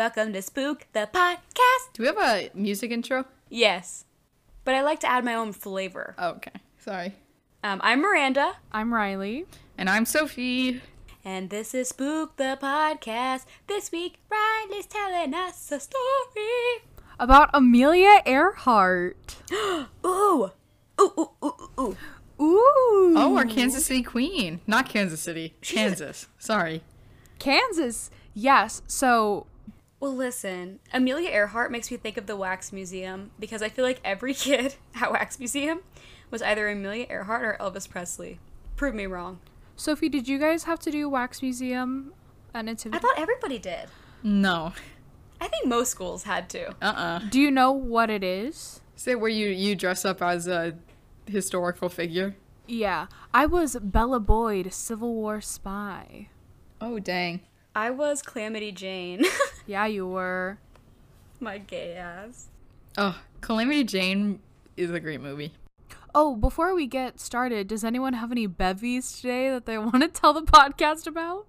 Welcome to Spook the Podcast. Do we have a music intro? Yes, but I like to add my own flavor. Oh, okay. Sorry. I'm Miranda. I'm Riley. And I'm Sophie. And this is Spook the Podcast. This week, Riley's telling us a story. About Amelia Earhart. Ooh. Ooh, ooh, ooh, ooh, ooh. Ooh. Oh, our Kansas City queen. Not Kansas City. Kansas. Sorry. Kansas. Yes. So, Well, listen, Amelia Earhart makes me think of the Wax Museum because I feel like every kid at Wax Museum was either Amelia Earhart or Elvis Presley. Prove me wrong. Sophie, did you guys have to do Wax Museum at Nativity? I thought everybody did. No. I think most schools had to. Do you know what it is? Is it where you dress up as a historical figure? Yeah. I was Bella Boyd, Civil War spy. Oh, dang. I was Calamity Jane. Yeah, you were. My gay ass. Oh, Calamity Jane is a great movie. Oh, before we get started, does anyone have any bevies today that they want to tell the podcast about?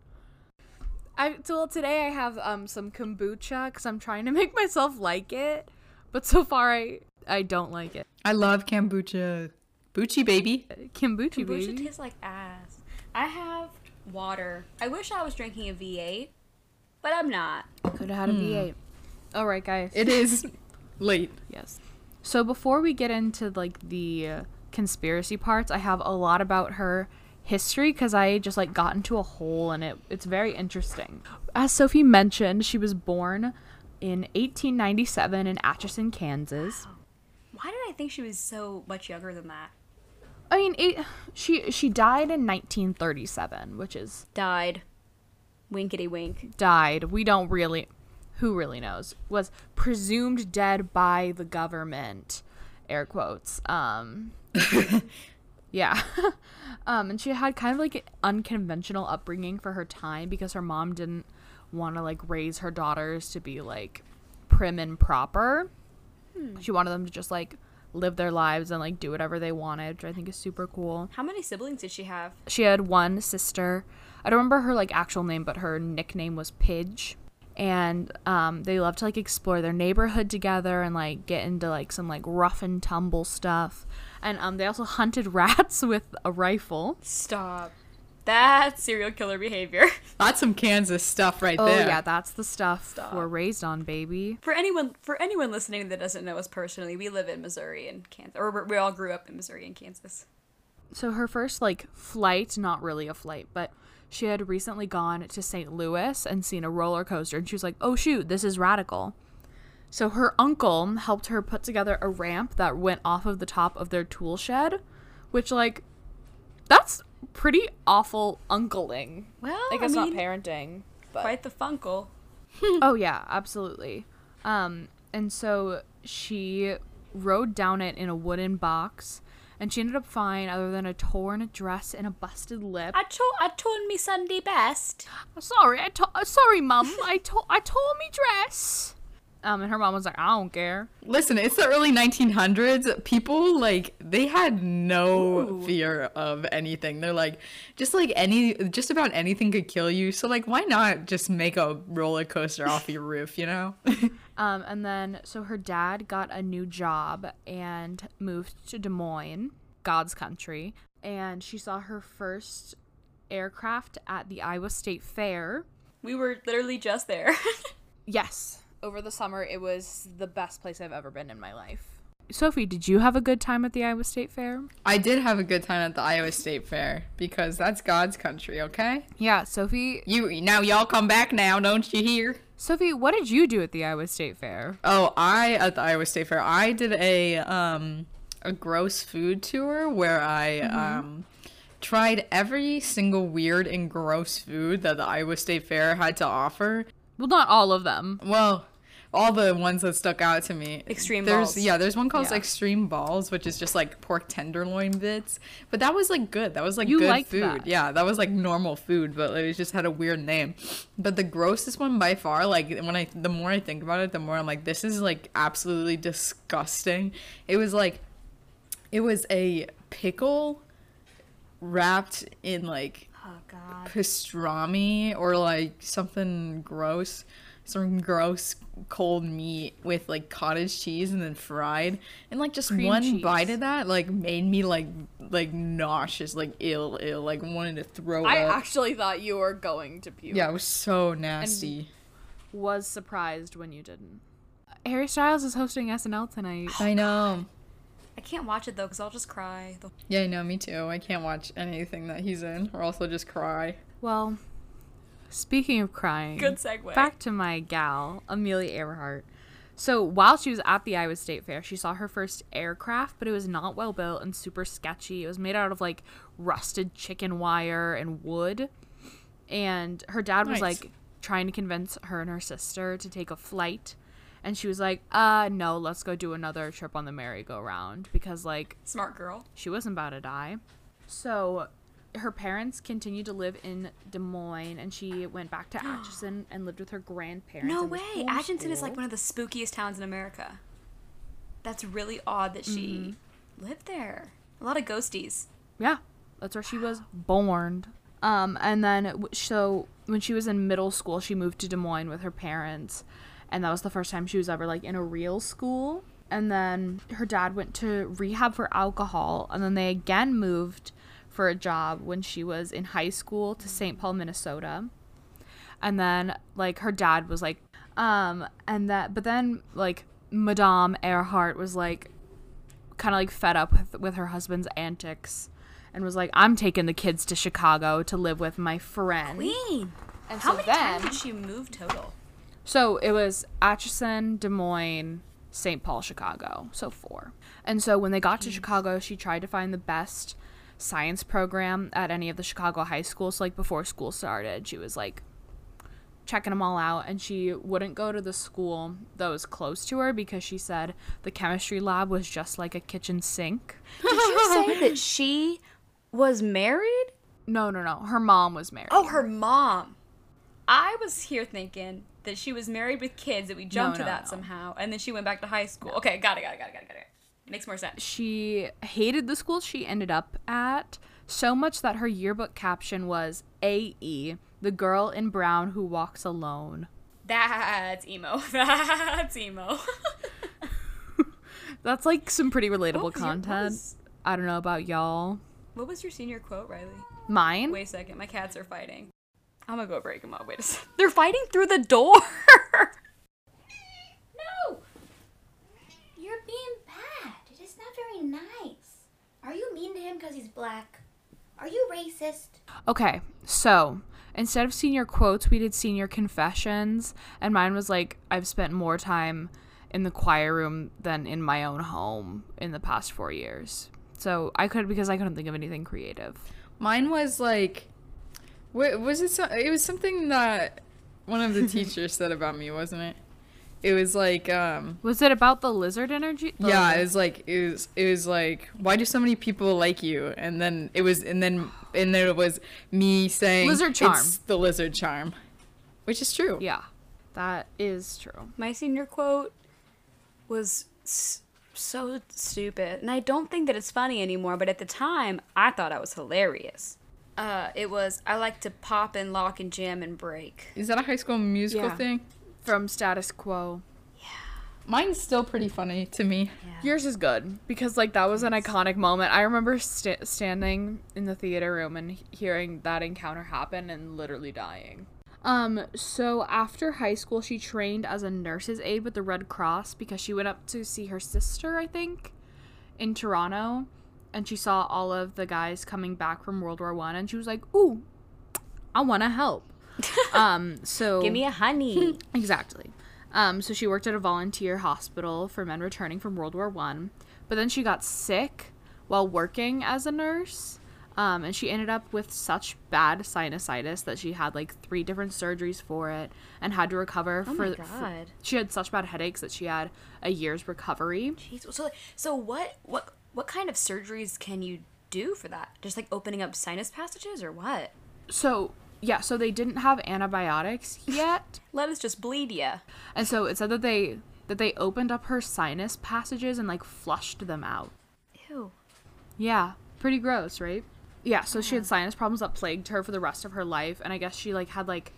Today I have some kombucha because I'm trying to make myself like it, but so far I don't like it. I love kombucha. Bucci baby. Kombucha, Kombucha baby. tastes like ass. I have water. I wish I was drinking a V8, but I'm not. Could have had a V8. All right, guys. It is late. Yes. So before we get into like the conspiracy parts, I have a lot about her history because I just like got into a hole and it's very interesting. As Sophie mentioned, she was born in 1897 in Atchison, Kansas. Wow. Why did I think she was so much younger than that? I mean, she died in 1937, which is Died. Winkety wink. died. We don't really, who really knows? Was presumed dead by the government. Air quotes. Yeah. And she had kind of like an unconventional upbringing for her time because her mom didn't want to like raise her daughters to be like prim and proper. She wanted them to just like live their lives and like do whatever they wanted, which I think is super cool. How many siblings did she have? She had one sister. I don't remember her like actual name, but her nickname was Pidge. And they loved to like explore their neighborhood together and like get into like some like rough and tumble stuff. And they also hunted rats with a rifle. Stop. That's serial killer behavior. That's some Kansas stuff right Oh there. yeah, that's the stuff Stop. we're raised on, baby. For anyone listening that doesn't know us personally, we live in Missouri and Kansas, or we all grew up in Missouri and Kansas. So her first like flight, not really a flight, but she had recently gone to St. Louis and seen a roller coaster, and she was like, "Oh shoot, this is radical." So her uncle helped her put together a ramp that went off of the top of their tool shed, which like that's pretty awful uncling. Well, I guess mean, not parenting, but quite the funkle. oh yeah, absolutely. And so she rode down it in a wooden box, and she ended up fine other than a torn dress and a busted lip. I torn me Sunday best. Sorry, sorry, Mum. I tore me dress. And her mom was like, I don't care. Listen, it's the early 1900s. People, like, they had no Ooh. fear of anything. They're like, just about anything could kill you. So, like, why not just make a roller coaster off your roof, you know? And then, so her dad got a new job and moved to Des Moines, God's country. And she saw her first aircraft at the Iowa State Fair. We were literally just there. Yes. Over the summer, it was the best place I've ever been in my life. Sophie, did you have a good time at the Iowa State Fair? I did have a good time at the Iowa State Fair because that's God's country, okay? Yeah, Sophie. Now y'all come back now, don't you hear? Sophie, what did you do at the Iowa State Fair? Oh, at the Iowa State Fair, I did a gross food tour where I tried every single weird and gross food that the Iowa State Fair had to offer. Well, not all of them. Well, all the ones that stuck out to me. Extreme balls. Yeah, there's one called Yeah. Extreme Balls, which is just like pork tenderloin bits. But that was like good. That was like You good liked food. that. Yeah, that was like normal food, but it just had a weird name. But the grossest one by far, like the more I think about it, the more I'm like, this is like absolutely disgusting. It was a pickle wrapped in like Oh God. pastrami or like something gross. some gross cold meat with like cottage cheese and then fried, and like just Cream one cheese. bite of that like made me like nauseous, like ill, like wanted to throw I up. actually thought you were going to puke. Yeah, it was so nasty. Was surprised when you didn't. Harry Styles is hosting SNL tonight. I know. I can't watch it though because I'll just cry. Yeah, I know, me too. I can't watch anything that he's in, or else I'll just cry. Well, speaking of crying, Good segue. back to my gal, Amelia Earhart. So while she was at the Iowa State Fair, she saw her first aircraft, but it was not well built and super sketchy. It was made out of like rusted chicken wire and wood. And her dad was Nice. like trying to convince her and her sister to take a flight. And she was like, no, let's go do another trip on the merry-go-round, because like Smart girl. she wasn't about to die. So her parents continued to live in Des Moines, and she went back to Atchison and lived with her grandparents. No and was way. Atchison is like homeschooled. one of the spookiest towns in America. That's really odd that she lived there. A lot of ghosties. Yeah, that's where she was born. And then so when she was in middle school, she moved to Des Moines with her parents, and that was the first time she was ever like in a real school. And then her dad went to rehab for alcohol, and then they again moved for a job when she was in high school to St. Paul, Minnesota. And then like her dad was like but then like Madame Earhart was like kind of like fed up with her husband's antics and was like, I'm taking the kids to Chicago to live with my friend. Queen. And How so many then times did she move total? so it was Atchison, Des Moines, St. Paul, Chicago. So 4. And so when they got to Chicago, she tried to find the best science program at any of the Chicago high schools. So like before school started, she was like checking them all out, and she wouldn't go to the school that was close to her because she said the chemistry lab was just like a kitchen sink. Did you say that she was married? No. Her mom was married. Oh, her mom. I was here thinking that she was married with kids, that we jumped No, to that no. somehow, and then she went back to high school. Okay, got it. Makes more sense. She hated the school she ended up at so much that her yearbook caption was AE, the girl in brown who walks alone. That's emo. That's emo. That's like some pretty relatable What was your- content. I don't know about y'all. What was your senior quote, Riley? Mine? Wait a second, my cats are fighting. I'm gonna go break them up. Wait a second. They're fighting through the door. No! You're being bad. It is not very nice. Are you mean to him because he's black? Are you racist? Okay, so instead of senior quotes, we did senior confessions, and mine was like, I've spent more time in the choir room than in my own home in the past 4 years. So because I couldn't think of anything creative. Mine was like, was it? It was something that one of the teachers said about me, wasn't it? It was like, Was it about the lizard energy? yeah, it was like, why do so many people like you? And then it was me saying, Lizard charm. It's the lizard charm, which is true. Yeah, that is true. My senior quote was so stupid, and I don't think that it's funny anymore, but at the time, I thought I was hilarious. It was, I like to pop and lock and jam and break. Is that a High School Musical Yeah. thing? From Status Quo. Mine's still pretty funny to me. Yours is good because like that was an iconic moment. I remember standing in the theater room and hearing that encounter happen and literally dying. So after high school, she trained as a nurse's aide with the Red Cross because she went up to see her sister, I think, in Toronto, and she saw all of the guys coming back from World War I, and she was like, "Ooh, I want to help." So Give me a honey. Exactly. So she worked at a volunteer hospital for men returning from World War I, but then she got sick while working as a nurse, and she ended up with such bad sinusitis that she had like 3 different surgeries for it and had to recover. Oh my God. She had such bad headaches that she had a year's recovery. Jeez. So what kind of surgeries can you do for that? Just like opening up sinus passages or what? So yeah, so they didn't have antibiotics yet. Let us just bleed ya. And so it said that they opened up her sinus passages and like flushed them out. Ew. Yeah, pretty gross, right? Yeah, so she had sinus problems that plagued her for the rest of her life, and I guess she like had like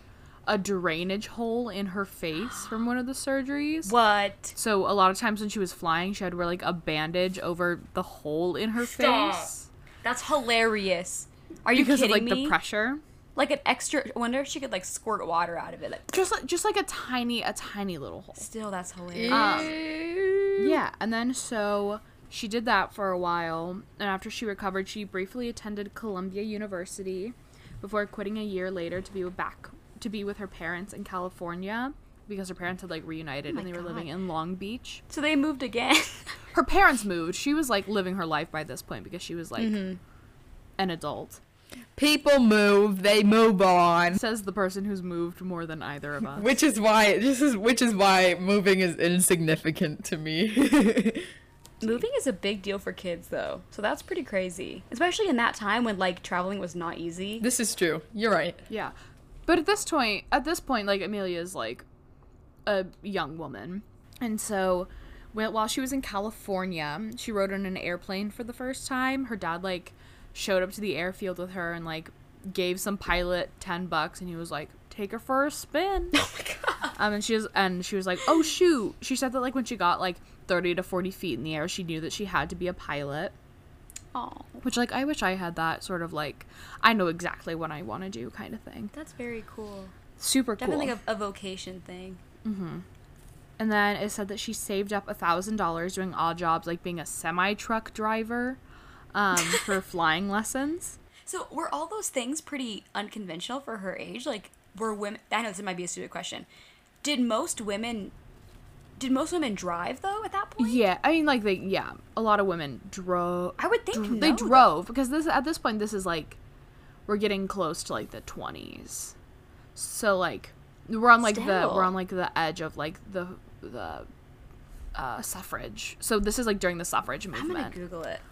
a drainage hole in her face from one of the surgeries. What? So a lot of times when she was flying, she had to wear like a bandage over the hole in her Stop. face That's hilarious. Are you because of kidding like me? the pressure. Like an extra. I wonder if she could like squirt water out of it. Like, Just like a tiny little hole. still, that's hilarious. Yeah, and then so she did that for a while, and after she recovered, she briefly attended Columbia University before quitting a year later to be with her parents in California because her parents had like reunited and they were living in Long Beach. So they moved again. Her parents moved. She was like living her life by this point because she was like an adult. People move, they move on. Says the person who's moved more than either of us. Which is why moving is insignificant to me. Moving is a big deal for kids, though. So that's pretty crazy. Especially in that time when, like, traveling was not easy. This is true. You're right. Yeah. But at this point, like, Amelia is, like, a young woman. And so, while she was in California, she rode on an airplane for the first time. Her dad, like, showed up to the airfield with her and, like, gave some pilot $10, and he was like, take her for a spin. Oh my god. And she was like, oh, shoot. She said that, like, when she got, like, 30 to 40 feet in the air, she knew that she had to be a pilot. Oh, Which, like, I wish I had that sort of, like, I know exactly what I want to do kind of thing. that's very cool. Super cool. Definitely a vocation thing. And then it said that she saved up $1,000 doing odd jobs, like being a semi-truck driver for flying lessons. So were all those things pretty unconventional for her age? Like, were women... I know this might be a stupid question. Did most women drive, though, at that point? Yeah, I mean, like, a lot of women drove. I would think they no, drove, because at this point, this is, like, we're getting close to, like, the 20s. So, like, we're on, like, the edge of, like, the suffrage. So this is, like, during the suffrage I'm movement. gonna Google it.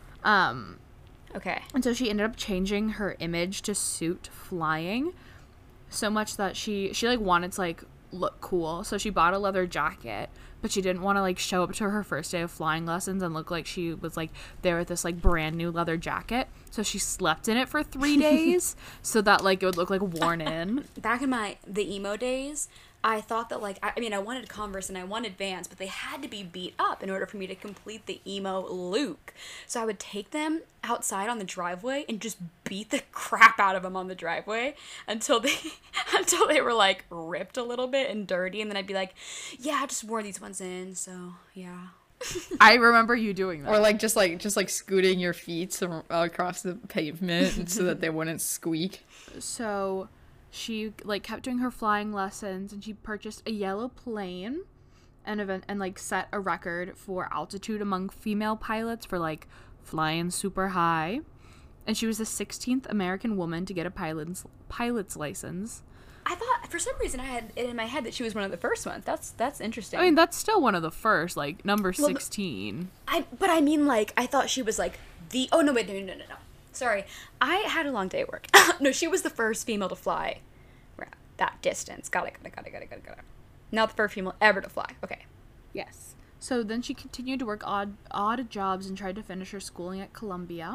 Okay. And so she ended up changing her image to suit flying so much that she like wanted to like look cool. So she bought a leather jacket, but she didn't want to like show up to her first day of flying lessons and look like she was like there with this like brand new leather jacket. So she slept in it for 3 days so that like it would look like worn in. Back in the emo days, I thought that, like, I mean, I wanted Converse and I wanted Vans, but they had to be beat up in order for me to complete the emo look. So I would take them outside on the driveway and just beat the crap out of them on the driveway until they were, like, ripped a little bit and dirty. And then I'd be like, yeah, I just wore these ones in, so, yeah. I remember you doing that. Or like just scooting your feet across the pavement so that they wouldn't squeak. So she like kept doing her flying lessons, and she purchased a yellow plane and like set a record for altitude among female pilots for like flying super high. And she was the 16th American woman to get a pilot's license. I thought, for some reason, I had it in my head that she was one of the first ones. That's interesting. I mean, that's still one of the first, like, number 16. But I mean, like, I thought she was, like, the... Oh, no, wait, no. Sorry. I had a long day at work. No, she was the first female to fly that distance. Got it. Not the first female ever to fly. Okay. Yes. So then she continued to work odd jobs and tried to finish her schooling at Columbia.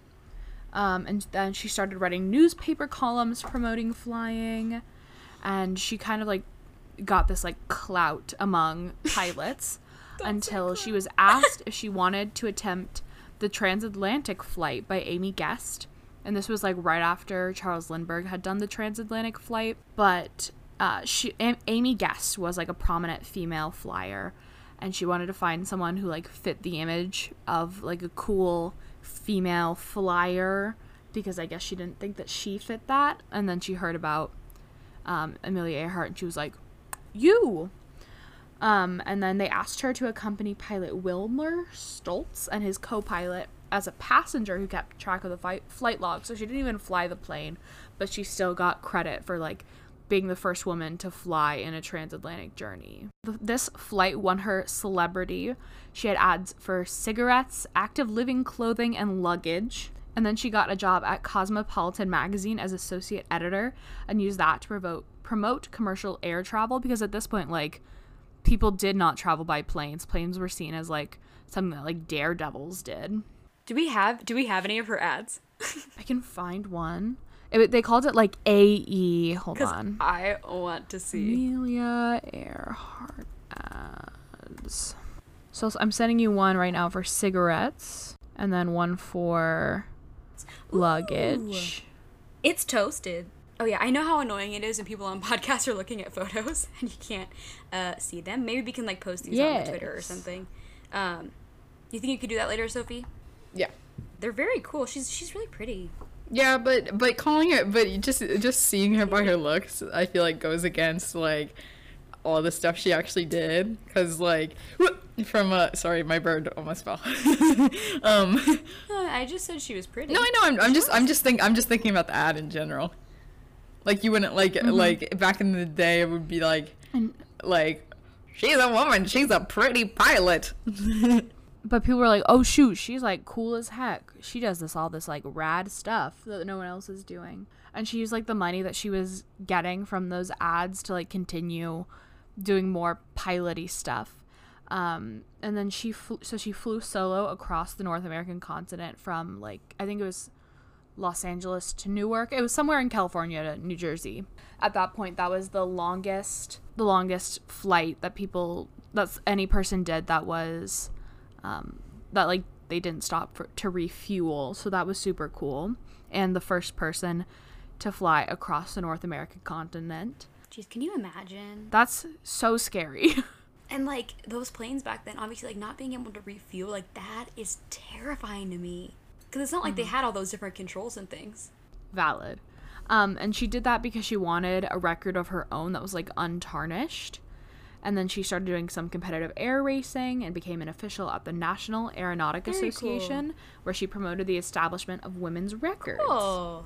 And then she started writing newspaper columns promoting flying. And she kind of, like, got this, like, clout among pilots until she was asked if she wanted to attempt the transatlantic flight by Amy Guest. And this was, like, right after Charles Lindbergh had done the transatlantic flight. But Amy Guest was, like, a prominent female flyer. And she wanted to find someone who, like, fit the image of, like, a cool female flyer. Because I guess she didn't think that she fit that. And then she heard about Amelia Earhart, and she was like, you! And then they asked her to accompany pilot Wilmer Stoltz and his co-pilot as a passenger who kept track of the flight log. So she didn't even fly the plane, but she still got credit for, like, being the first woman to fly in a transatlantic journey. This flight won her celebrity. She had ads for cigarettes, active living clothing, and luggage. And then she got a job at Cosmopolitan magazine as associate editor and used that to promote commercial air travel, because at this point, like, people did not travel by planes. Planes were seen as, like, something that, like, daredevils did. Do we have any of her ads? I can find one. They called it like AE. Hold Because on. I want to see. Amelia Earhart ads. So I'm sending you one right now for cigarettes, and then one for luggage. It's toasted. Oh yeah, I know how annoying it is when people on podcasts are looking at photos and you can't see them. Maybe we can like post these on the Twitter or something. You think you could do that later, Sophie? Yeah. They're very cool. She's really pretty. Yeah, but calling it, but just seeing her by her looks, I feel like goes against like all the stuff she actually did. Cause like from sorry, my bird almost fell. I just said she was pretty. No, I know. I'm just thinking about the ad in general. Like you wouldn't like back in the day, it would be like she's a woman, she's a pretty pilot. But people were like, oh shoot, she's like cool as heck. She does all this like rad stuff that no one else is doing. And she used like the money that she was getting from those ads to like continue doing more pilot-y stuff. And then she flew solo across the North American continent from like, I think it was Los Angeles to Newark. It was somewhere in California to New Jersey. At that point, that was the longest flight that any person did that was that like they didn't stop to refuel. So that was super cool. And the first person to fly across the North American continent. Jeez, can you imagine? That's so scary. And like those planes back then, obviously like not being able to refuel, like that is terrifying to me. Because it's not like they had all those different controls and things. Valid. And she did that because she wanted a record of her own that was like untarnished. And then she started doing some competitive air racing and became an official at the National Aeronautic Association, where she promoted the establishment of women's records. Cool.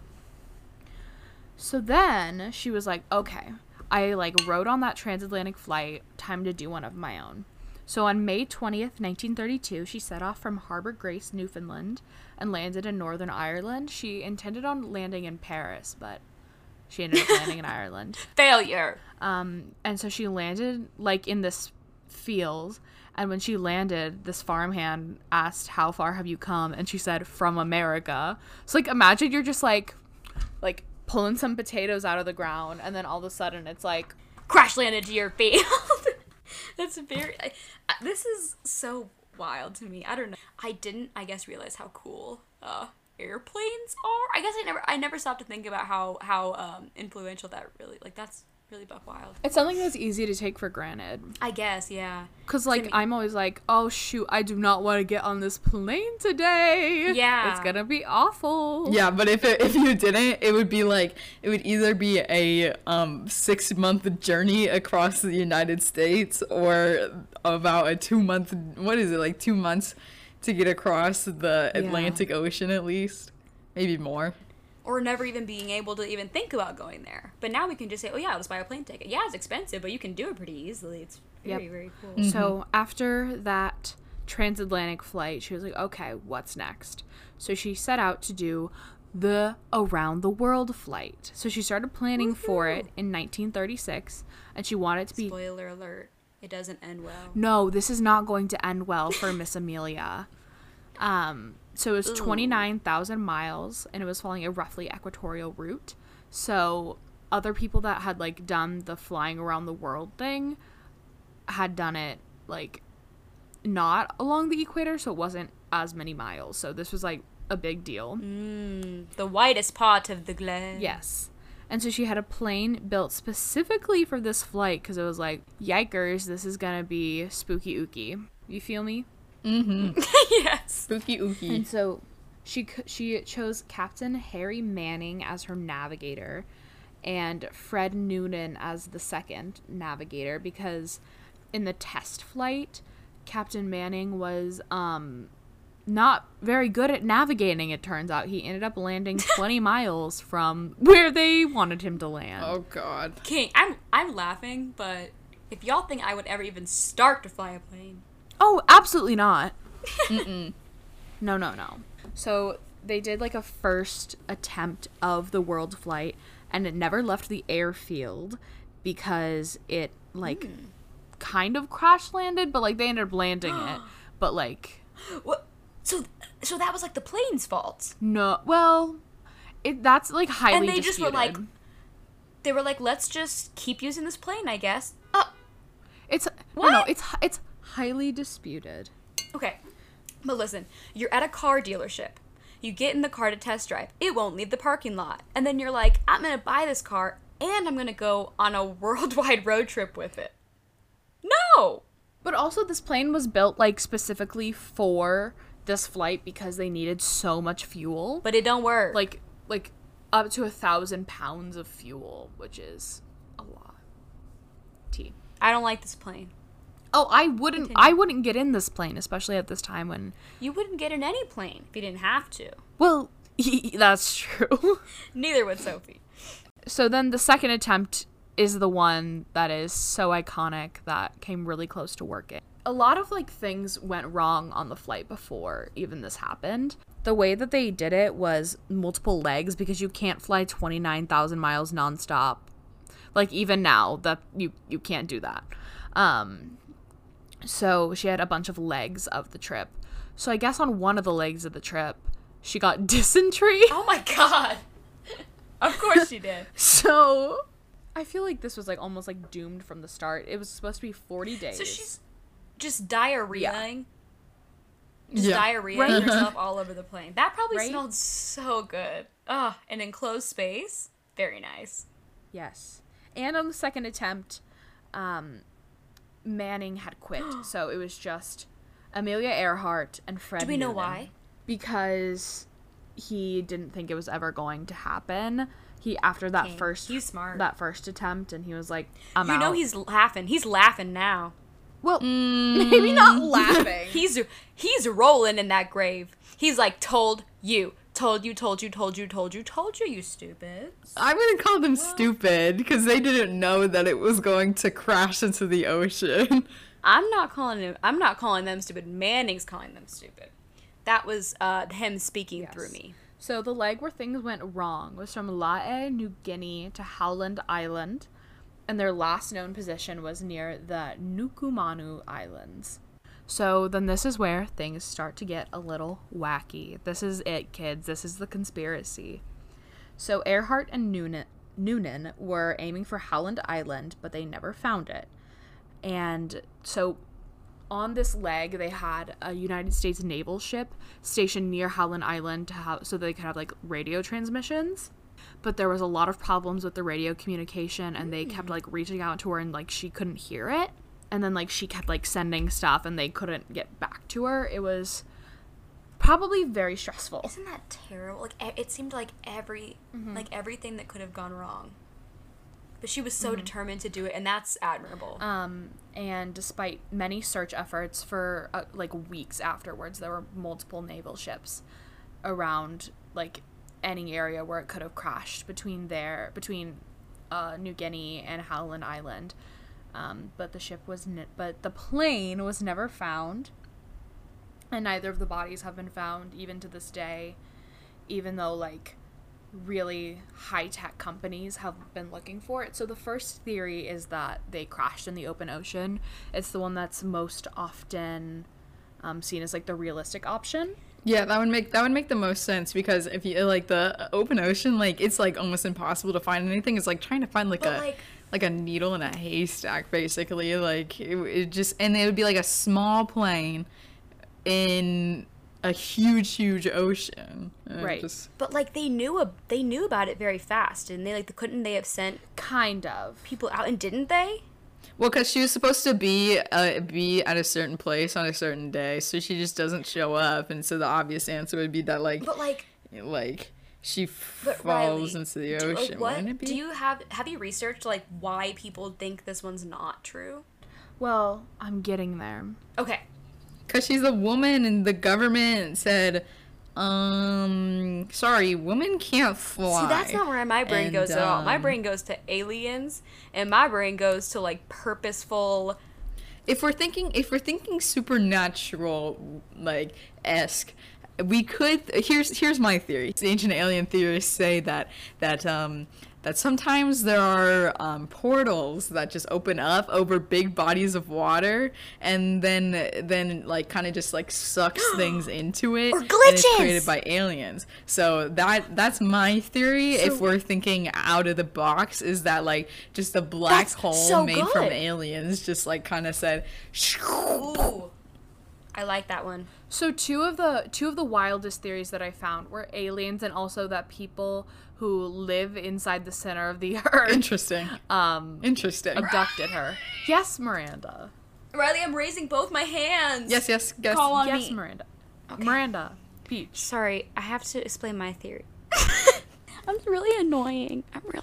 So then she was like, okay, I like rode on that transatlantic flight, time to do one of my own. So on May 20th, 1932, she set off from Harbour Grace, Newfoundland, and landed in Northern Ireland. She intended on landing in Paris, but she ended up landing in Ireland. Failure. And so she landed like in this field, and when she landed, this farmhand asked, how far have you come? And she said, from America. So like imagine you're just like pulling some potatoes out of the ground, and then all of a sudden it's like crash landed to your field. That's very this is so wild to me. I don't know. I guess realize how cool airplanes are. I guess I never stopped to think about how influential that really, like, that's really buck wild. It's something that's easy to take for granted. I guess, yeah. Because, like, I'm always like, oh, shoot, I do not want to get on this plane today. Yeah. It's going to be awful. Yeah, but if you didn't, it would be like, it would either be a 6-month journey across the United States or about a 2-month, 2 months to get across the Atlantic Ocean at least. Maybe more. Or never even being able to even think about going there. But now we can just say, oh yeah, let's buy a plane ticket. Yeah, it's expensive, but you can do it pretty easily. It's very, very cool. Mm-hmm. So after that transatlantic flight, she was like, okay, what's next? So she set out to do the around the world flight. So she started planning for it in 1936, and she wanted to be... Spoiler alert, it doesn't end well. No, this is not going to end well for Miss Amelia. So it was 29,000 miles, and it was following a roughly equatorial route. So other people that had, like, done the flying around the world thing had done it, like, not along the equator, so it wasn't as many miles. So this was, like, a big deal. The widest part of the globe. Yes. And so she had a plane built specifically for this flight, because it was like, yikers, this is gonna be spooky ooky. You feel me? Mm-hmm. Yes. Spooky ooky. And so she chose Captain Harry Manning as her navigator and Fred Noonan as the second navigator, because in the test flight, Captain Manning was not very good at navigating, it turns out. He ended up landing 20 miles from where they wanted him to land. Oh, God. King, I'm laughing, but if y'all think I would ever even start to fly a plane... Oh, absolutely not. No. So they did like a first attempt of the world flight, and it never left the airfield because it like kind of crash landed, but like they ended up landing it. But like What? So that was like the plane's fault. no, well, That's like highly And they disputed. just were like, they were like, let's just keep using this plane, I guess. it's What? no, it's highly disputed. Okay. But listen, you're at a car dealership. You get in the car to test drive. It won't leave the parking lot. And then you're like, I'm going to buy this car and I'm going to go on a worldwide road trip with it. No! But also, this plane was built like specifically for this flight because they needed so much fuel. But it don't work. Like up to 1,000 pounds of fuel, which is a lot. I don't like this plane. Oh, I wouldn't get in this plane, especially at this time when. You wouldn't get in any plane if you didn't have to. Well, that's true. Neither would Sophie. So then the second attempt is the one that is so iconic that came really close to working. A lot of like things went wrong on the flight before even this happened. The way that they did it was multiple legs because you can't fly 29,000 miles nonstop. Like even now that you can't do that. So she had a bunch of legs of the trip. So I guess on one of the legs of the trip, she got dysentery. Oh my god. Of course she did. So I feel like this was like almost like doomed from the start. It was supposed to be 40 days. So she's just diarrheaing. Just Yeah. diarrheaing herself all over the plane. That probably Right? smelled so good. Ugh, an enclosed space. Very nice. Yes. And on the second attempt, Manning had quit. So it was just Amelia Earhart and Fred Do we know Noonan. why? Because he didn't think it was ever going to happen. He after that King. first He's smart. that first attempt, and he was like, "I'm You out." know he's laughing. He's laughing now. well, maybe not laughing. He's rolling in that grave. He's like, told you, you stupid. I wouldn't call them stupid because they didn't know that it was going to crash into the ocean. I'm not calling them stupid. Manning's calling them stupid. That was him speaking through me. So the leg where things went wrong was from Lae, New Guinea to Howland Island, and their last known position was near the Nukumanu Islands. So then this is where things start to get a little wacky. This is it, kids. This is the conspiracy. So Earhart and Noonan were aiming for Howland Island, but they never found it. And so on this leg, they had a United States naval ship stationed near Howland Island so they could have like radio transmissions. But there was a lot of problems with the radio communication, and they kept like reaching out to her, and like she couldn't hear it. And then like she kept like sending stuff, and they couldn't get back to her. It was probably very stressful. Isn't that terrible? Like it seemed like everything that could have gone wrong. But she was so determined to do it, and that's admirable. And despite many search efforts for like weeks afterwards, there were multiple naval ships around like any area where it could have crashed between New Guinea and Howland Island. But the plane was never found, and neither of the bodies have been found even to this day, even though like really high-tech companies have been looking for it. So the first theory is that they crashed in the open ocean. It's the one that's most often seen as like the realistic option. Yeah, that would make the most sense, because if you like the open ocean, like it's like almost impossible to find anything. It's like trying to find like a needle in a haystack, basically. Like it just, and it would be like a small plane in a huge ocean. Right. But like they knew about it very fast, and couldn't they have sent Kind of. people out, and didn't they? Well, because she was supposed to be at a certain place on a certain day, so she just doesn't show up, and so the obvious answer would be that she But falls Riley, into the ocean. Wouldn't it be? Do you have you researched like why people think this one's not true? Well, I'm getting there. Okay. Because she's a woman, and the government said, sorry, women can't fly. See, that's not where my brain And, goes at all. My brain goes to aliens, and my brain goes to like purposeful. If we're thinking supernatural, like esque, we could. Here's my theory. Ancient alien theorists say that sometimes there are portals that just open up over big bodies of water, and then like kind of just like sucks things into it, Or and it's glitches! created by aliens. So that's my theory. If we're thinking out of the box, is that like just a black That's hole so made from good. aliens, just like kind of said. Ooh. I like that one. So two of the wildest theories that I found were aliens, and also that people who live inside the center of the earth Interesting. Interesting. abducted her. Yes, Miranda. Riley, I'm raising both my hands. Yes. Guess. Call on Yes, me. Miranda. Miranda. Peach. Sorry, I have to explain my theory. I'm really annoying.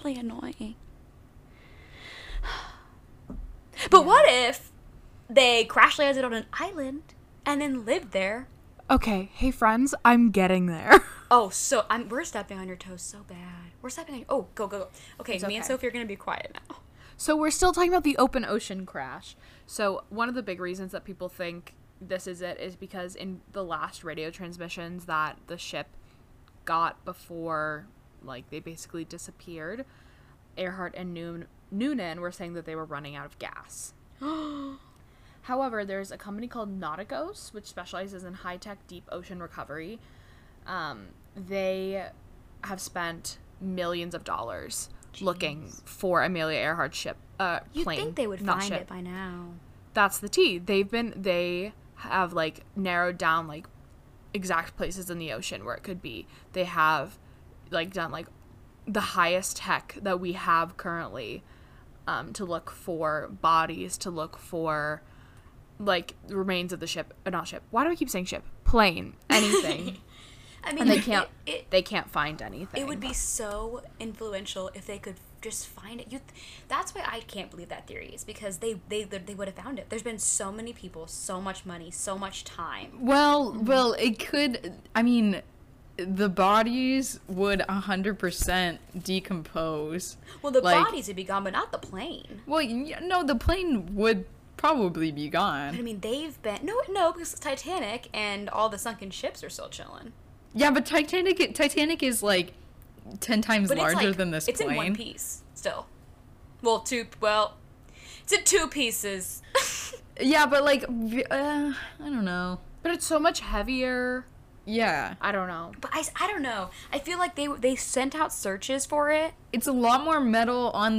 But what if they crash landed on an island and then lived there? Okay, hey friends, I'm getting there. Oh, so we're stepping on your toes so bad. We're stepping on your... Oh, go. Okay, It's me and okay. Sophie are going to be quiet now. So we're still talking about the open ocean crash. So one of the big reasons that people think this is it is because in the last radio transmissions that the ship got before, like, they basically disappeared, Earhart and Noonan were saying that they were running out of gas. However, there's a company called Nauticos, which specializes in high-tech deep ocean recovery. They have spent millions of dollars looking for Amelia Earhart's ship, You'd plane. think they would not find ship. it by now. That's the T. They have like narrowed down like exact places in the ocean where it could be. They have like done like the highest tech that we have currently to look for bodies, to look for like remains of the ship, not ship. Why do I keep saying ship? Plane, anything. I mean, And it they can't find anything. It would be so influential if they could just find it. That's why I can't believe that theory is because they would have found it. There's been so many people, so much money, so much time. Well, it could. I mean, the bodies would 100% decompose. Well, the Like- bodies would be gone, but not the plane. Well, no, the plane would probably be But I gone. mean, they've been no because Titanic and all the sunken ships are still chilling. Yeah, but Titanic is like 10 times But larger it's like, than this it's plane. in one piece still. It's in two pieces. Yeah, but like, I don't know. But it's so much heavier. Yeah, I don't know. But I don't know. I feel like they sent out searches for it. it's a lot more metal on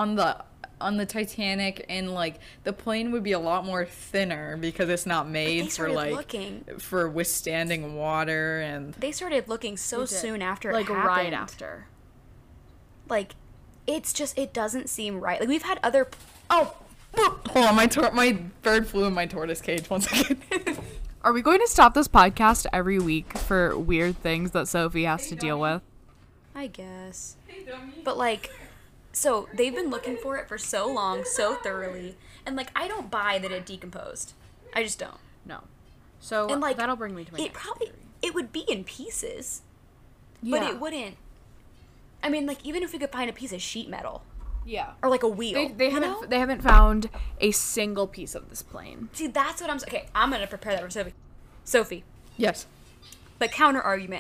the Titanic, and like the plane would be a lot more thinner because it's not They made for started like looking. for withstanding water and They started looking so They did. soon after Like it happened. right after. Like, it's just it doesn't seem right. Like we've had other. oh, hold on, my bird flew in my tortoise cage. 1 second. Are we going to stop this podcast every week for weird things that Sophie has to deal with? I guess. But like, so they've been looking for it for so long, so thoroughly, and like I don't buy that it decomposed. I just don't. No. So And like that'll bring me to my It next probably theory. it would be in pieces, Yeah. but it wouldn't. I mean, like even if we could find a piece of sheet metal Yeah. or like a wheel, They you know? haven't found a single piece of this plane. See, that's what okay. I'm gonna prepare that for Sophie. Sophie, Yes. the counter argument.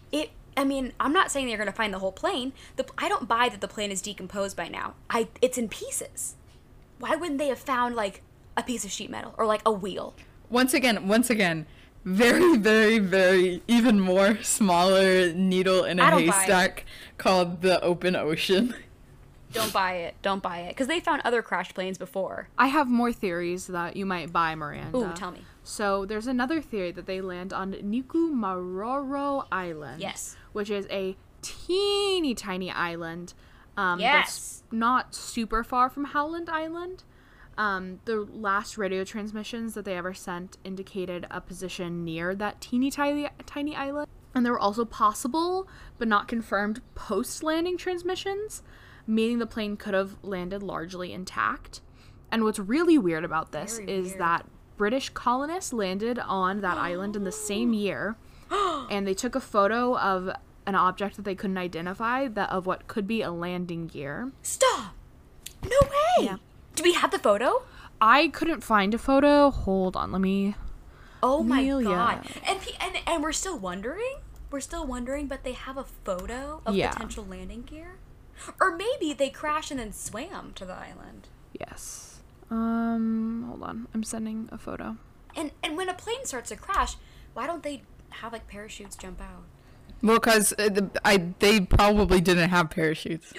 I mean, I'm not saying they're gonna find the whole plane. I don't buy that the plane is decomposed by now. It's in pieces. Why wouldn't they have found like a piece of sheet metal or like a wheel? Once again, very, very, very, even more smaller needle in a I don't buy it. haystack called the open ocean. Don't buy it. Don't buy it. Because they found other crashed planes before. I have more theories that you might buy, Miranda. Ooh, tell me. So there's another theory that they land on Nikumaroro Island. Yes. Which is a teeny tiny island. Yes. That's not super far from Howland Island. The last radio transmissions that they ever sent indicated a position near that teeny tiny island. And there were also possible, but not confirmed, post-landing transmissions, meaning the plane could have landed largely intact. And what's really weird about this Very is weird. that British colonists landed on that island in the same year, and they took a photo of an object that they couldn't identify, of what could be a landing gear. Stop! No way! Yeah. Do we have the photo? I couldn't find a photo. Hold on, let me Oh my Amelia. god. And we're still wondering? We're still wondering, but they have a photo of Yeah. potential landing gear? Or maybe they crashed and then swam to the island. Yes. Hold on. I'm sending a photo. And when a plane starts to crash, why don't they have like parachutes jump out? Well, because they probably didn't have parachutes.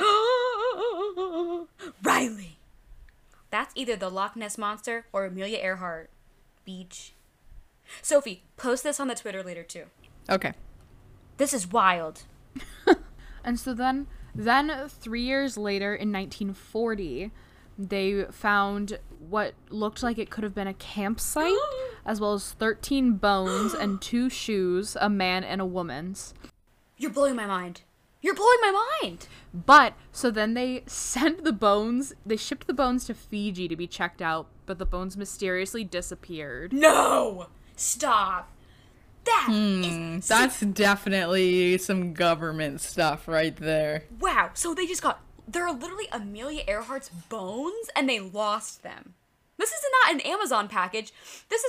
Riley! That's either the Loch Ness Monster or Amelia Earhart. Beach. Sophie, post this on the Twitter later too. Okay. This is wild. And so then 3 years later in 1940, they found what looked like it could have been a campsite, as well as 13 bones and 2 shoes, a man and a woman's. You're blowing my mind. You're blowing my mind. But so then they sent the bones, they shipped the bones to Fiji to be checked out, but the bones mysteriously disappeared. No! Stop. That is... That's definitely some government stuff right there. Wow. So they just got... They're literally Amelia Earhart's bones and they lost them. This is not an Amazon package. This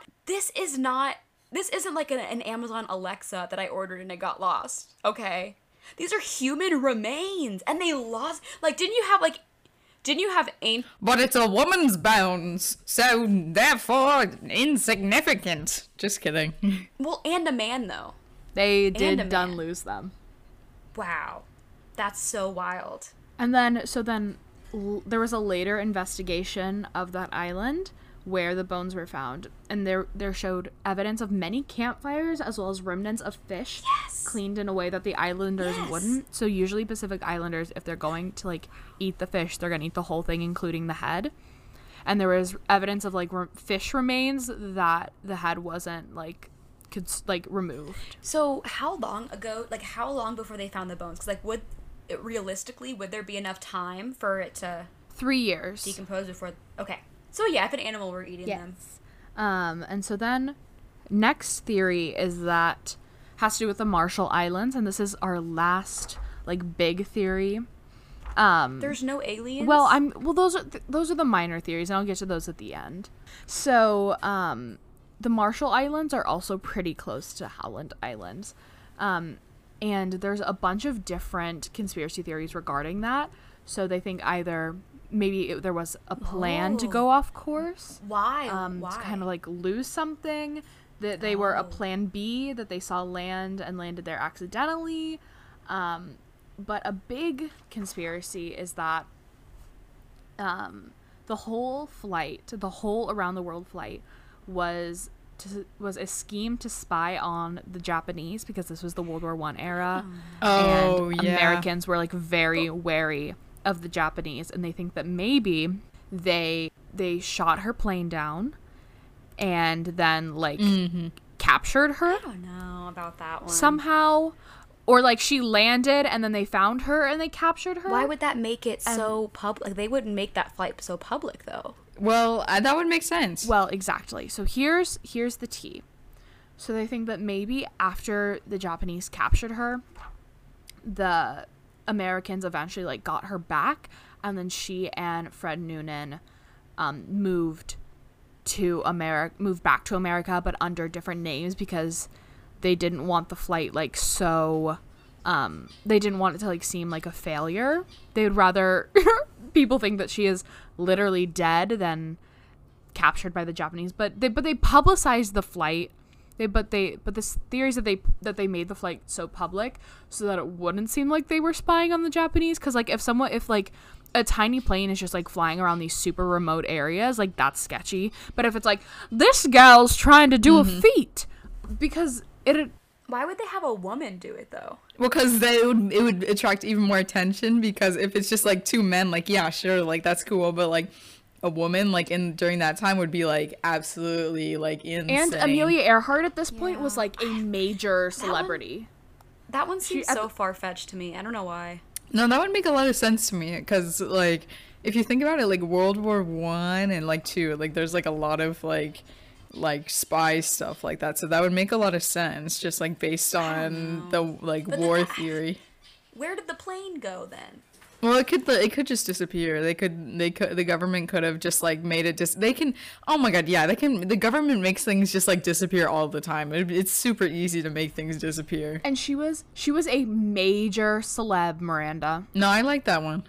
isn't like an Amazon Alexa that I ordered and it got lost. Okay? These are human remains and they lost... Like, didn't you have But it's a woman's bones, so therefore insignificant. Just kidding. Well, and a man, though. They a did man. done lose them. Wow. That's so wild. And then, there was a later investigation of that island where the bones were found, and there showed evidence of many campfires as well as remnants of fish cleaned in a way that the islanders wouldn't. So usually Pacific Islanders, if they're going to like eat the fish, they're gonna eat the whole thing, including the head. And there was evidence of like fish remains that the head wasn't removed. So how long before they found the bones? Because realistically, would there be enough time for it to 3 years. decompose before? Okay. So yeah, if an animal were eating them. And so then next theory is that has to do with the Marshall Islands, and this is our last like big theory. There's no aliens? Those are the minor theories, and I'll get to those at the end. So, the Marshall Islands are also pretty close to Howland Islands. And there's a bunch of different conspiracy theories regarding that. So they think either maybe there was a plan to go off course. Why? To kind of like lose something. That they were a plan B, that they saw land and landed there accidentally. But a big conspiracy is that the whole around the world flight was a scheme to spy on the Japanese, because this was the World War I era. And Americans were like very wary of the Japanese, and they think that maybe they shot her plane down and then like captured her I don't know about that one. somehow, or like she landed and then they found her and they captured her. Why would that make it so public? Like, they wouldn't make that flight so public, though. Well, that would make sense. Well, exactly. So here's the tea. So they think that maybe after the Japanese captured her, the Americans eventually like got her back, and then she and Fred Noonan moved back to America, but under different names, because they didn't want the flight like so they didn't want it to like seem like a failure. They would rather people think that she is literally dead than captured by the Japanese. But they publicized the flight. But this theory is that they made the flight so public so that it wouldn't seem like they were spying on the Japanese. Because like if like a tiny plane is just like flying around these super remote areas, like that's sketchy. But if it's like this gal's trying to do a feat, because Why would they have a woman do it, though? Well, because it would attract even more attention, because if it's just like two men, like, yeah, sure, like that's cool, but like a woman like during that time would be like absolutely like insane. And Amelia Earhart at this point was like a major celebrity. That one seems so far-fetched to me. I don't know why. No, that would make a lot of sense to me, because like if you think about it, like World War I and like II, like there's like a lot of like spy stuff like that, so that would make a lot of sense, just like based on the like war theory. Where did the plane go then? Well, it could just disappear. The government could have just like made it they can, oh my god, yeah, the government makes things just like disappear all the time. It's super easy to make things disappear. And she was a major celeb, Miranda. No, I like that one.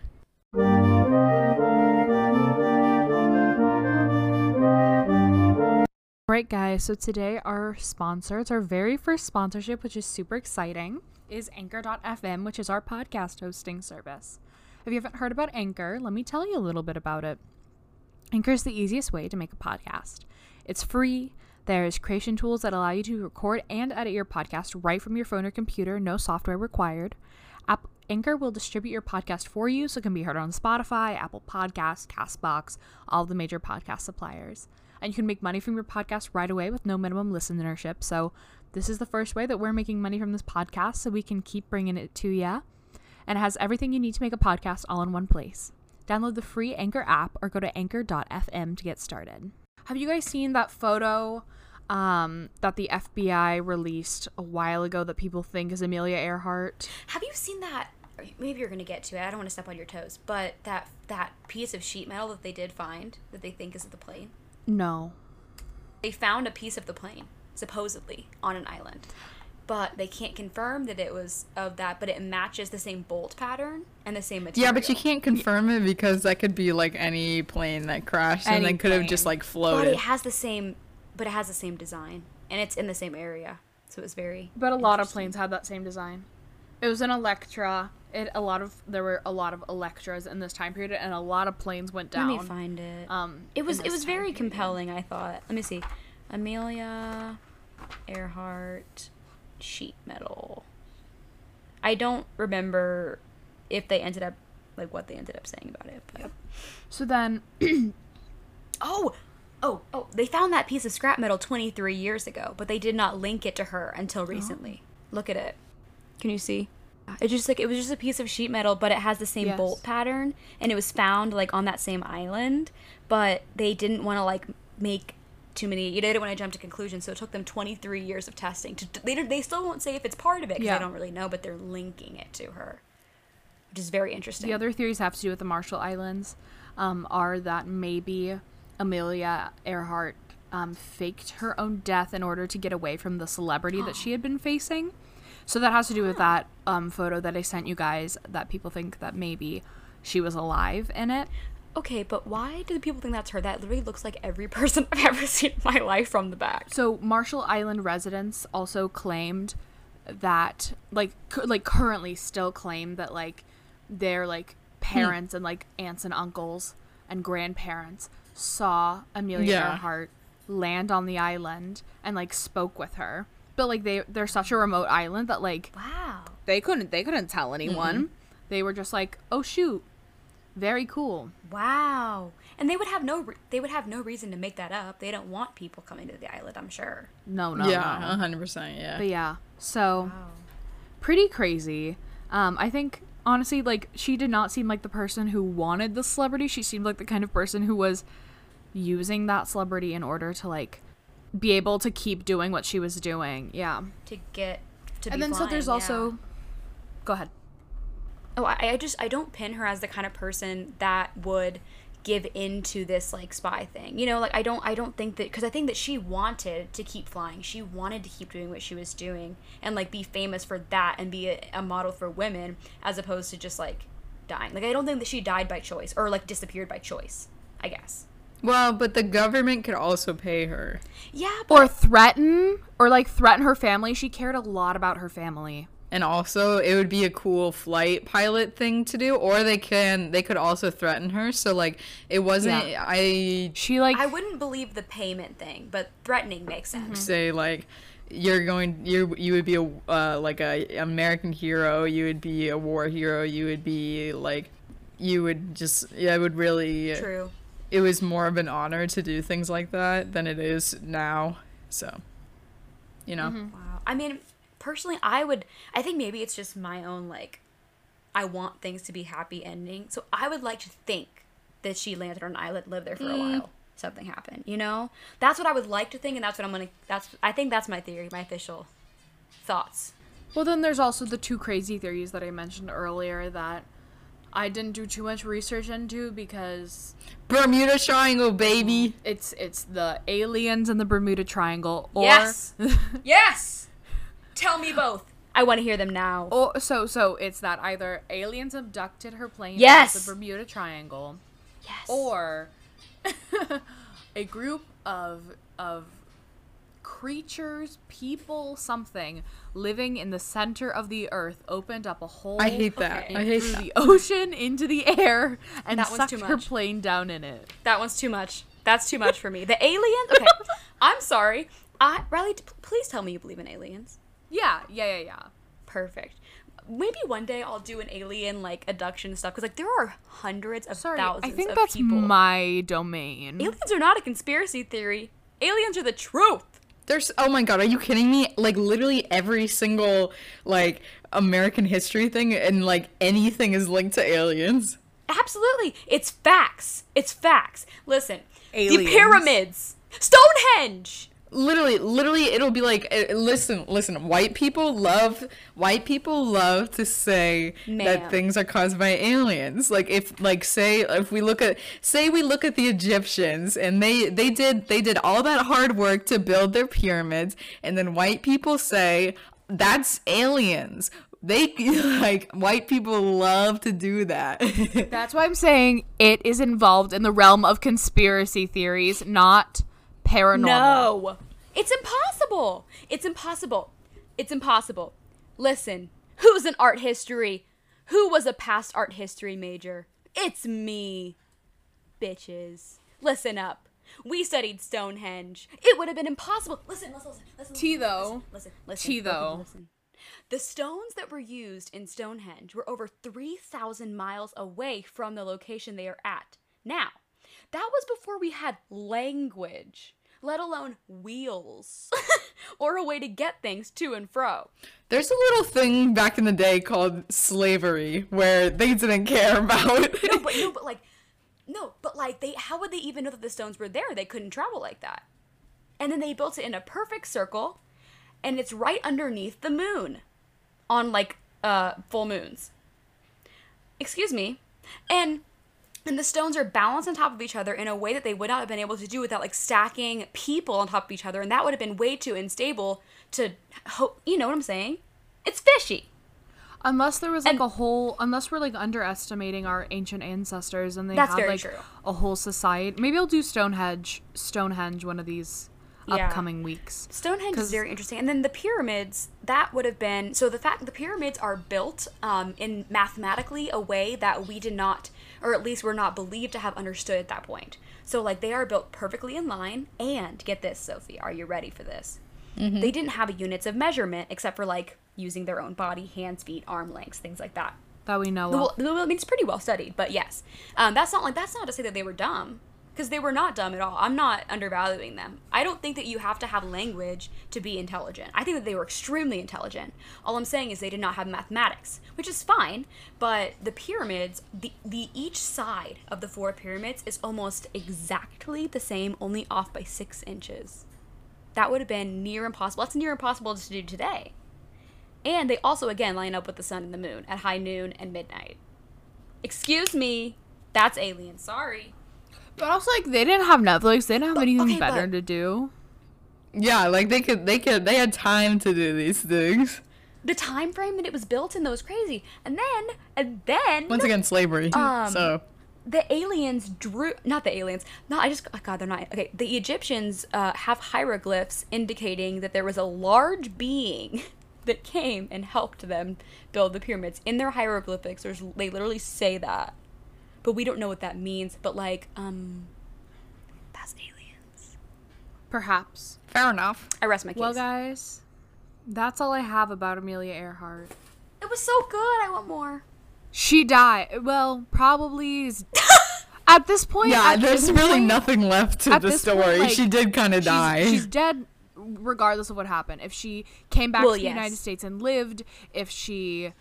Alright guys, so today our sponsor, it's our very first sponsorship, which is super exciting, is Anchor.fm, which is our podcast hosting service. If you haven't heard about Anchor, let me tell you a little bit about it. Anchor is the easiest way to make a podcast. It's free. There's creation tools that allow you to record and edit your podcast right from your phone or computer, no software required. Anchor will distribute your podcast for you, so it can be heard on Spotify, Apple Podcasts, CastBox, all of the major podcast suppliers. And you can make money from your podcast right away with no minimum listenership. So this is the first way that we're making money from this podcast, so we can keep bringing it to you. And it has everything you need to make a podcast all in one place. Download the free Anchor app or go to anchor.fm to get started. Have you guys seen that photo that the FBI released a while ago that people think is Amelia Earhart? Have you seen that? Maybe you're going to get to it. I don't want to step on your toes. But that piece of sheet metal that they did find that they think is the plane. No. They found a piece of the plane, supposedly, on an island. But they can't confirm that it was of that, but it matches the same bolt pattern and the same material. Yeah, but you can't confirm it because that could be like any plane that crashed and then could have just like floated. But it has the same design, and it's in the same area, so it was very. But a lot of planes had that same design. It was an Electra. There were a lot of Electras in this time period, and a lot of planes went down. Let me find it. It was very compelling, I thought. Let me see, Amelia Earhart sheet metal. I don't remember if they ended up what they ended up saying about it. But. Yep. So then, oh, they found that piece of scrap metal 23 years ago, but they did not link it to her until recently. Look at it. Can you see? It was just a piece of sheet metal, but it has the same bolt pattern, and it was found on that same island, but they didn't want to make too many. They didn't want to jump to conclusions, so it took them 23 years of testing. They still won't say if it's part of it because they don't really know, but they're linking it to her, which is very interesting. The other theories have to do with the Marshall Islands, are that maybe Amelia Earhart faked her own death in order to get away from the celebrity that she had been facing. So that has to do with that photo that I sent you guys, that people think that maybe she was alive in it. Okay, but why do people think that's her? That literally looks like every person I've ever seen in my life from the back. So Marshall Island residents also claimed that, currently still claim that, their, parents and, aunts and uncles and grandparents saw Amelia Earhart land on the island and, spoke with her. But, they're such a remote island that, wow. They couldn't tell anyone. Mm-hmm. They were just oh, shoot. Very cool. Wow. And they would have no reason to make that up. They don't want people coming to the island, I'm sure. No. Yeah, 100%, yeah. But yeah, so pretty crazy. I think honestly, she did not seem like the person who wanted the celebrity. She seemed like the kind of person who was using that celebrity in order to be able to keep doing what she was doing. Yeah. To get to be And then flying, so there's also Go ahead. Oh, I don't pin her as the kind of person that would give into this spy thing. I don't think that, because I think that she wanted to keep flying. She wanted to keep doing what she was doing and be famous for that and be a model for women, as opposed to just dying. I don't think that she died by choice or disappeared by choice, I guess. Well, but the government could also pay her. Yeah, but... Or threaten her family. She cared a lot about her family. And also, it would be a cool flight pilot thing to do, or they could also threaten her. So it wasn't. Yeah. I wouldn't believe the payment thing, but threatening makes sense. Say you would be a American hero. You would be a war hero. You would be you would just it would really. True. It was more of an honor to do things like that than it is now. So, Mm-hmm. Wow. I mean. Personally, I think maybe it's just my own, I want things to be happy ending. So I would like to think that she landed on an island, lived there for a while, something happened, That's what I would like to think, and that's what I think that's my theory, my official thoughts. Well, then there's also the two crazy theories that I mentioned earlier, that I didn't do too much research into because Bermuda Triangle, baby. it's the aliens and the Bermuda Triangle, or Yes. Yes. Tell me both. I want to hear them now. or so it's that either aliens abducted her plane Yes. to the Bermuda Triangle, Yes. or a group of creatures, people, something living in the center of the earth opened up a hole. I hate that. Okay. I hate through that. the ocean into the air and That one's sucked too her much. plane down in it. That one's too much. That's too much for me. The aliens? Okay. I'm sorry. Riley, please tell me you believe in aliens. Yeah. Perfect. Maybe one day I'll do an alien like abduction stuff because like there are hundreds of Sorry, thousands I think of that's people. my domain. Aliens are not a conspiracy theory. Aliens are the truth. There's, oh my god, are you kidding me? Like literally every single like American history thing and like anything is linked to aliens. Absolutely. It's facts. It's facts. Listen. Aliens. The pyramids. Stonehenge. Literally it'll be like listen, white people love to say Ma'am. that things are caused by aliens. Like if like say we look at the Egyptians and they did all that hard work to build their pyramids, and then white people say that's aliens. They like white people love to do that. That's why I'm saying it is involved in the realm of conspiracy theories, not paranormal. No. It's impossible. It's impossible. It's impossible. Listen, who's an art history? Who was a past art history major? It's me. Bitches. Listen up. We studied Stonehenge. It would have been impossible. Listen. Tea, though. Listen. Tea, though. Listen. The stones that were used in Stonehenge were over 3,000 miles away from the location they are at. Now, that was before we had language, let alone wheels, or a way to get things to and fro. There's a little thing back in the day called slavery where they didn't care about. But how would they even know that the stones were there? They couldn't travel like that. And then they built it in a perfect circle, and it's right underneath the moon on full moons. Excuse me. And the stones are balanced on top of each other in a way that they would not have been able to do without like stacking people on top of each other, and that would have been way too unstable to you know what I'm saying? It's fishy. Unless there was like unless we're like underestimating our ancient ancestors and they That's had very like true. a whole society. Maybe I'll do Stonehenge one of these Yeah. upcoming weeks. Stonehenge is 'Cause- very interesting. And then the pyramids, that would have been, so the fact the pyramids are built in mathematically a way that we did not, or at least were not believed to have understood at that point. So like they are built perfectly in line, and get this, Sophie, are you ready for this? Mm-hmm. They didn't have units of measurement except for like using their own body, hands, feet, arm lengths, things like that. That we know Well, of. I mean, it's pretty well studied, but yes. That's not to say that they were dumb, because they were not dumb at all. I'm not undervaluing them. I don't think that you have to have language to be intelligent. I think that they were extremely intelligent. All I'm saying is they did not have mathematics, which is fine, but the pyramids, the each side of the 4 pyramids is almost exactly the same, only off by 6 inches. That would have been near impossible. That's near impossible to do today. And they also, again, line up with the sun and the moon at high noon and midnight. Excuse me, that's alien. Sorry. But also like they didn't have Netflix. They didn't have anything okay, better but- to do. Yeah, like they had time to do these things. The time frame that it was built in, though, was crazy. And then Once again, slavery. Um, So the aliens drew, not the aliens, no, God, they're not, okay, the Egyptians have hieroglyphs indicating that there was a large being that came and helped them build the pyramids. In their hieroglyphics, they literally say that. But we don't know what that means, but like, that's aliens. Perhaps. fair enough. I rest my case. Well, guys, that's all I have about Amelia Earhart. It was so good, I want more. She died. Well, probably at this point. Yeah, at there's this really point- nothing left to at the this point, story. like, She did kind of die. She's dead regardless of what happened. If she came back Well, to the yes. United States and lived, if she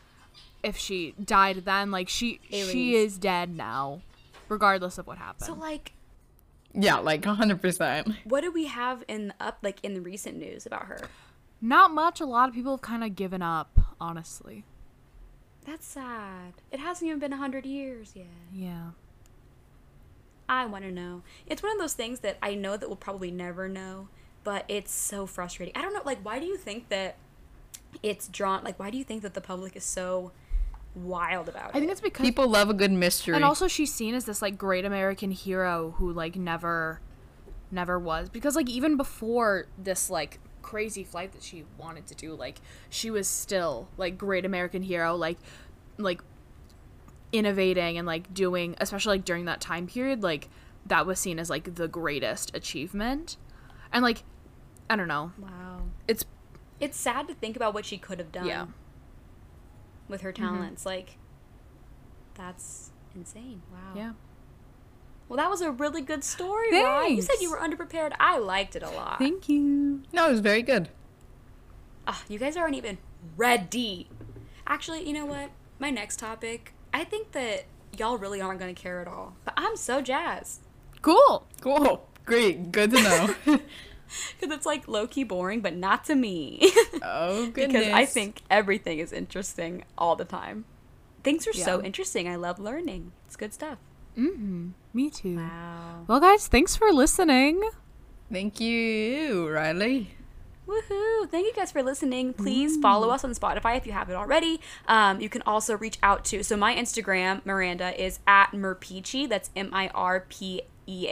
died then, like she Aliens. is dead now, regardless of what happened. So like, Yeah, like 100%. what do we have in the recent news about her? Not much. A lot of people have kind of given up, honestly. That's sad. It hasn't even been 100 years yet. Yeah. I want to know. It's one of those things that I know that we'll probably never know, but it's so frustrating. I don't know, like, why do you think that it's drawn, like, why do you think that the public is so wild about it? I think it's because People love a good mystery. and also she's seen as this like great American hero who like never was, because like even before this like crazy flight that she wanted to do, like she was still like great American hero, like innovating and like doing, especially like during that time period, like that was seen as like the greatest achievement. And like I don't know, Wow. it's It's sad to think about what she could have done yeah. with her talents. Like, that's insane. Wow. Yeah. Well, that was a really good story, right? You said Thanks. you were underprepared. I liked it a lot. Thank you. No, it was very good. You guys aren't even ready. Actually, you know what? My next topic, I think that y'all really aren't going to care at all. But I'm so jazzed. Cool. Cool. Great. Good to know. Because it's like low-key boring, but not to me. Oh, goodness. Because I think everything is interesting all the time. Things are so Yeah. interesting. I love learning. It's good stuff. Me too. Wow. Well, guys, thanks for listening. Thank you, Riley. Woohoo! Thank you guys for listening. Please follow us on Spotify if you haven't already. You can also reach out to, so my Instagram, Miranda, is at Mirpeachy. That's MIRPEACHY.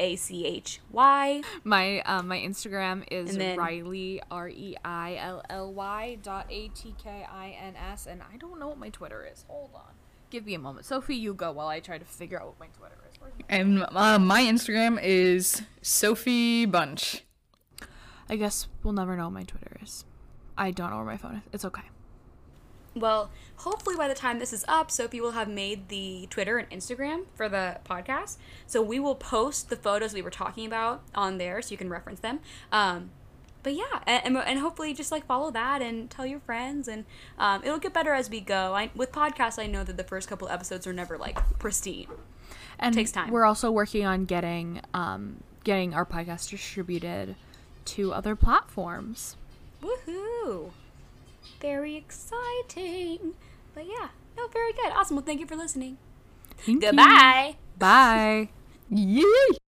My Instagram is And then- Riley REILLY.ATKINS, and I don't know what my Twitter is. Hold on. Give me a moment. Sophie, you go while I try to figure out what my Twitter is. And my Instagram is Sophie Bunch. I guess we'll never know what my Twitter is. I don't know where my phone is. It's okay. Well, hopefully by the time this is up, Sophie will have made the Twitter and Instagram for the podcast. So we will post the photos we were talking about on there so you can reference them. But yeah, and hopefully just like follow that and tell your friends, and it'll get better as we go. With podcasts, I know that the first couple episodes are never like pristine. And Takes time. We're also working on getting our podcast distributed to other platforms. Woohoo! Very exciting. But yeah, no, very good. Awesome. Well, thank you for listening. Thank you. Goodbye. Bye. Yay!